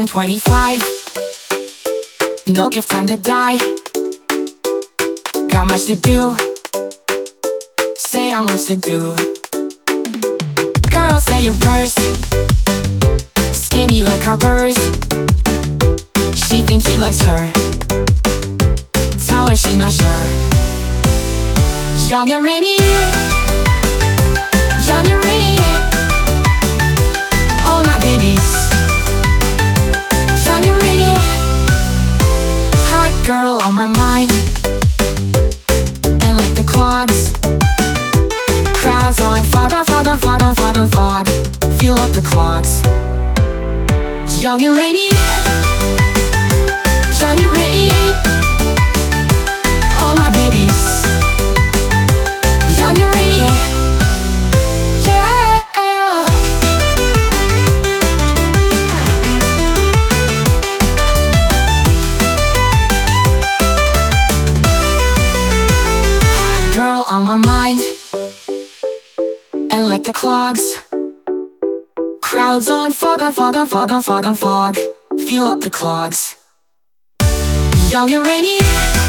25. No gift, time to die. Got much to do. Say how much to do. Girls say you're first. Skinny like her birds. She thinks she likes her. Tell her she's not sure. Young and radiant. Young and radiant. All my babies. Young and radiant. Hot girl on my mind. And like the clogs. Crowds on fog, fog, fog, fog, fog. Feel up the clogs. Young and radiant. Young and radiant. All my babies. Young and radiant. Yeah. Girl on my mind. And like the clogs. Crowds on fog, fog, fog, fog, fog. Feel up the clogs. Young and radiant.